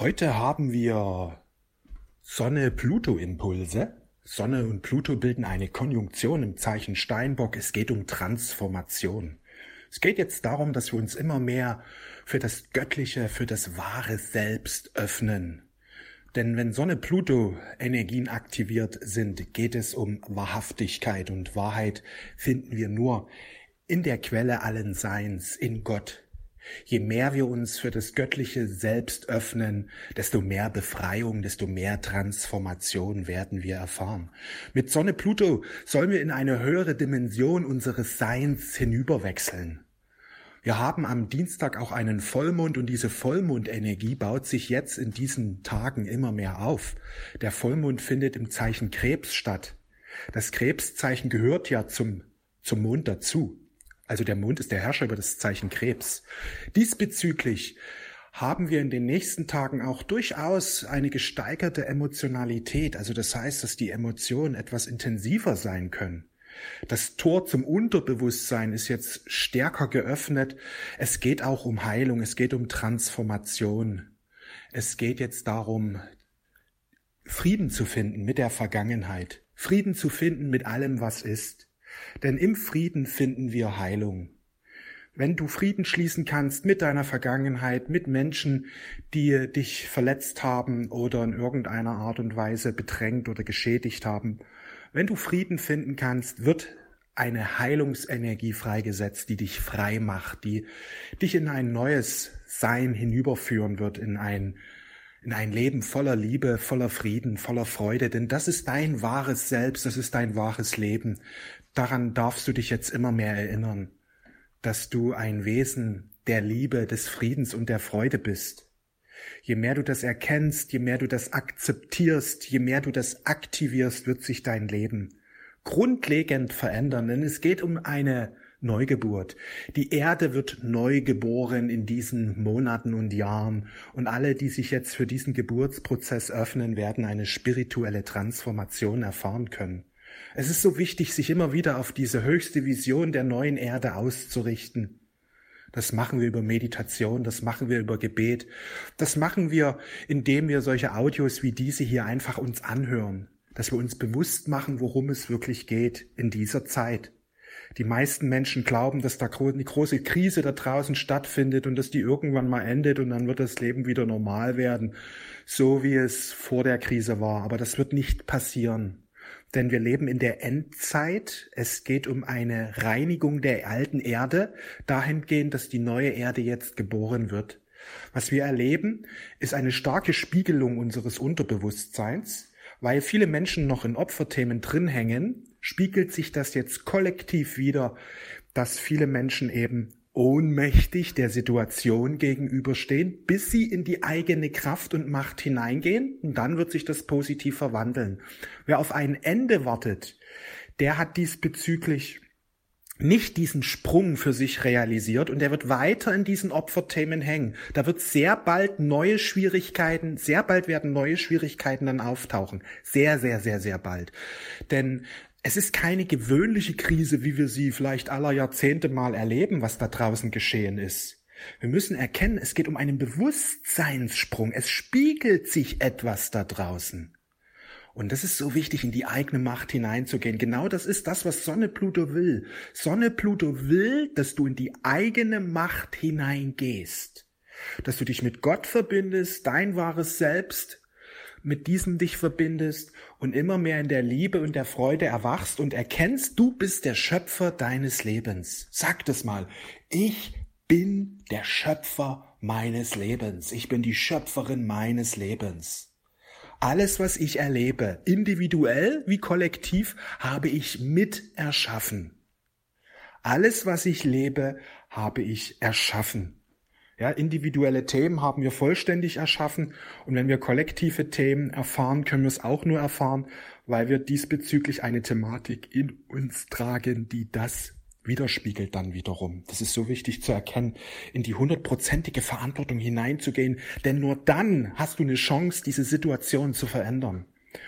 Heute haben wir Sonne-Pluto-Impulse. Sonne und Pluto bilden eine Konjunktion im Zeichen Steinbock. Es geht um Transformation. Es geht jetzt darum, dass wir uns immer mehr für das Göttliche, für das wahre Selbst öffnen. Denn wenn Sonne-Pluto-Energien aktiviert sind, geht es um Wahrhaftigkeit. Und Wahrheit finden wir nur in der Quelle allen Seins, in Gott. Je mehr wir uns für das göttliche Selbst öffnen, desto mehr Befreiung, desto mehr Transformation werden wir erfahren. Mit Sonne Pluto sollen wir in eine höhere Dimension unseres Seins hinüberwechseln. Wir haben am Dienstag auch einen Vollmond und diese Vollmondenergie baut sich jetzt in diesen Tagen immer mehr auf. Der Vollmond findet im Zeichen Krebs statt. Das Krebszeichen gehört ja zum Mond dazu. Also der Mond ist der Herrscher über das Zeichen Krebs. Diesbezüglich haben wir in den nächsten Tagen auch durchaus eine gesteigerte Emotionalität. Also das heißt, dass die Emotionen etwas intensiver sein können. Das Tor zum Unterbewusstsein ist jetzt stärker geöffnet. Es geht auch um Heilung, es geht um Transformation. Es geht jetzt darum, Frieden zu finden mit der Vergangenheit, Frieden zu finden mit allem, was ist. Denn im Frieden finden wir Heilung. Wenn du Frieden schließen kannst mit deiner Vergangenheit, mit Menschen, die dich verletzt haben oder in irgendeiner Art und Weise bedrängt oder geschädigt haben, wenn du Frieden finden kannst, wird eine Heilungsenergie freigesetzt, die dich frei macht, die dich in ein neues Sein hinüberführen wird, in ein Leben voller Liebe, voller Frieden, voller Freude. Denn das ist dein wahres Selbst, das ist dein wahres Leben. Daran darfst du dich jetzt immer mehr erinnern, dass du ein Wesen der Liebe, des Friedens und der Freude bist. Je mehr du das erkennst, je mehr du das akzeptierst, je mehr du das aktivierst, wird sich dein Leben grundlegend verändern. Denn es geht um eine Neugeburt. Die Erde wird neu geboren in diesen Monaten und Jahren. Und alle, die sich jetzt für diesen Geburtsprozess öffnen, werden eine spirituelle Transformation erfahren können. Es ist so wichtig, sich immer wieder auf diese höchste Vision der neuen Erde auszurichten. Das machen wir über Meditation, das machen wir über Gebet. Das machen wir, indem wir solche Audios wie diese hier einfach uns anhören. Dass wir uns bewusst machen, worum es wirklich geht in dieser Zeit. Die meisten Menschen glauben, dass da eine große Krise da draußen stattfindet und dass die irgendwann mal endet und dann wird das Leben wieder normal werden, so wie es vor der Krise war. Aber das wird nicht passieren. Denn wir leben in der Endzeit. Es geht um eine Reinigung der alten Erde, dahingehend, dass die neue Erde jetzt geboren wird. Was wir erleben, ist eine starke Spiegelung unseres Unterbewusstseins. Weil viele Menschen noch in Opferthemen drin hängen, spiegelt sich das jetzt kollektiv wider, dass viele Menschen eben ohnmächtig der Situation gegenüberstehen, bis sie in die eigene Kraft und Macht hineingehen, und dann wird sich das positiv verwandeln. Wer auf ein Ende wartet, der hat diesbezüglich nicht diesen Sprung für sich realisiert und er wird weiter in diesen Opferthemen hängen. Da wird sehr bald werden neue Schwierigkeiten dann auftauchen. Sehr, sehr, sehr, sehr bald. Denn es ist keine gewöhnliche Krise, wie wir sie vielleicht aller Jahrzehnte mal erleben, was da draußen geschehen ist. Wir müssen erkennen, es geht um einen Bewusstseinssprung. Es spiegelt sich etwas da draußen. Und das ist so wichtig, in die eigene Macht hineinzugehen. Genau das ist das, was Sonne Pluto will. Sonne Pluto will, dass du in die eigene Macht hineingehst. Dass du dich mit Gott verbindest, dein wahres Selbst, mit diesem dich verbindest und immer mehr in der Liebe und der Freude erwachst und erkennst, du bist der Schöpfer deines Lebens. Sag das mal. Ich bin der Schöpfer meines Lebens. Ich bin die Schöpferin meines Lebens. Alles, was ich erlebe, individuell wie kollektiv, habe ich mit erschaffen. Alles, was ich lebe, habe ich erschaffen. Ja, individuelle Themen haben wir vollständig erschaffen und wenn wir kollektive Themen erfahren, können wir es auch nur erfahren, weil wir diesbezüglich eine Thematik in uns tragen, die das widerspiegelt dann wiederum. Das ist so wichtig zu erkennen, in die 100%ige Verantwortung hineinzugehen, denn nur dann hast du eine Chance, diese Situation zu verändern.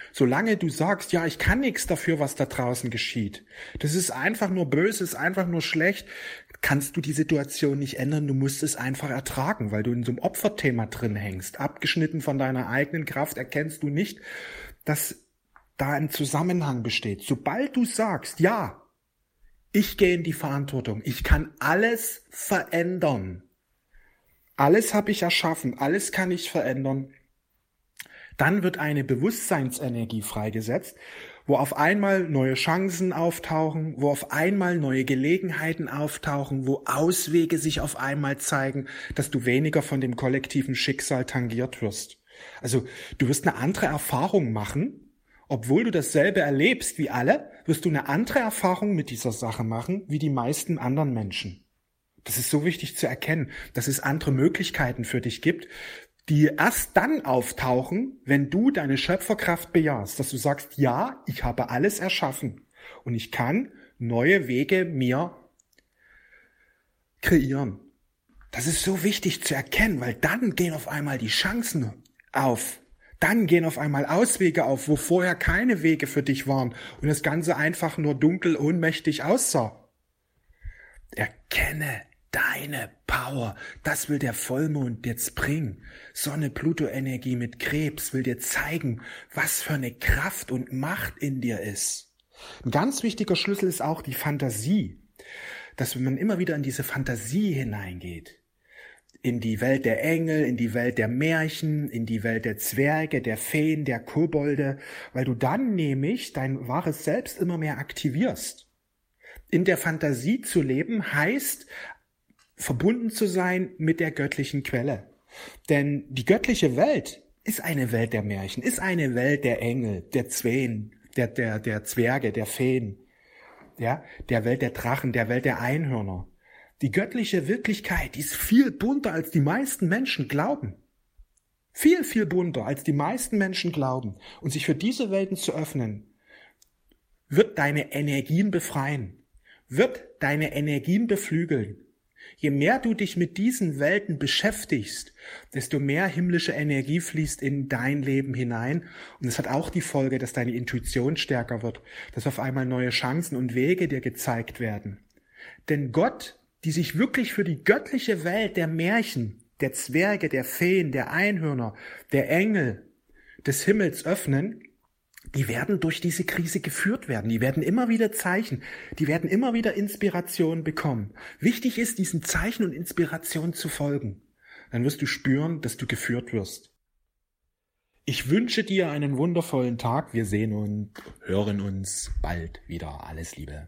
Solange du sagst, ja, ich kann nichts dafür, was da draußen geschieht, das ist einfach nur böse, ist einfach nur schlecht, kannst du die Situation nicht ändern, du musst es einfach ertragen, weil du in so einem Opferthema drin hängst. Abgeschnitten von deiner eigenen Kraft erkennst du nicht, dass da ein Zusammenhang besteht. Sobald du sagst, ja, ich gehe in die Verantwortung, ich kann alles verändern, alles habe ich erschaffen, alles kann ich verändern, dann wird eine Bewusstseinsenergie freigesetzt, wo auf einmal neue Chancen auftauchen, wo auf einmal neue Gelegenheiten auftauchen, wo Auswege sich auf einmal zeigen, dass du weniger von dem kollektiven Schicksal tangiert wirst. Also du wirst eine andere Erfahrung machen, obwohl du dasselbe erlebst wie alle, wirst du eine andere Erfahrung mit dieser Sache machen, wie die meisten anderen Menschen. Das ist so wichtig zu erkennen, dass es andere Möglichkeiten für dich gibt, die erst dann auftauchen, wenn du deine Schöpferkraft bejahst, dass du sagst, ja, ich habe alles erschaffen und ich kann neue Wege mir kreieren. Das ist so wichtig zu erkennen, weil dann gehen auf einmal die Chancen auf. Dann gehen auf einmal Auswege auf, wo vorher keine Wege für dich waren und das Ganze einfach nur dunkel, ohnmächtig aussah. Erkenne deine Power, das will der Vollmond jetzt bringen. Sonne-Pluto-Energie mit Krebs will dir zeigen, was für eine Kraft und Macht in dir ist. Ein ganz wichtiger Schlüssel ist auch die Fantasie, dass man immer wieder in diese Fantasie hineingeht. In die Welt der Engel, in die Welt der Märchen, in die Welt der Zwerge, der Feen, der Kobolde, weil du dann nämlich dein wahres Selbst immer mehr aktivierst. In der Fantasie zu leben heißt, verbunden zu sein mit der göttlichen Quelle. Denn die göttliche Welt ist eine Welt der Märchen, ist eine Welt der Engel, der Zween, der Zwerge, der Feen, ja, der Welt der Drachen, der Welt der Einhörner. Die göttliche Wirklichkeit, die ist viel bunter, als die meisten Menschen glauben. Viel, viel bunter, als die meisten Menschen glauben. Und sich für diese Welten zu öffnen, wird deine Energien befreien, wird deine Energien beflügeln. Je mehr du dich mit diesen Welten beschäftigst, desto mehr himmlische Energie fließt in dein Leben hinein. Und es hat auch die Folge, dass deine Intuition stärker wird, dass auf einmal neue Chancen und Wege dir gezeigt werden. Denn Gott, die sich wirklich für die göttliche Welt der Märchen, der Zwerge, der Feen, der Einhörner, der Engel des Himmels öffnen, die werden durch diese Krise geführt werden. Die werden immer wieder Zeichen, die werden immer wieder Inspiration bekommen. Wichtig ist, diesen Zeichen und Inspiration zu folgen. Dann wirst du spüren, dass du geführt wirst. Ich wünsche dir einen wundervollen Tag. Wir sehen und hören uns bald wieder. Alles Liebe.